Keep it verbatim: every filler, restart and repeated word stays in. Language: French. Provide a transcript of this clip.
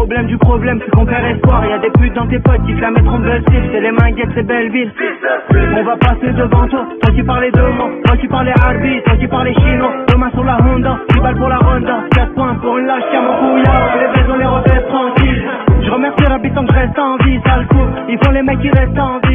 problème du problème, c'est qu'on perd espoir. Y'a des putes dans tes potes qui te la mettront de style. C'est les manguettes, c'est Belleville. On va passer devant toi, toi qui parlais de moi, toi qui parlais Harbi, toi qui parlais chinois. Deux mains sur la Honda, dix balles pour la Honda. Quatre points pour une lâche qui a mon couillard. Les baisers on les refait tranquilles. Je remercie l'habitant que je reste en vie, sale coup. Ils font les mecs qui restent en vie.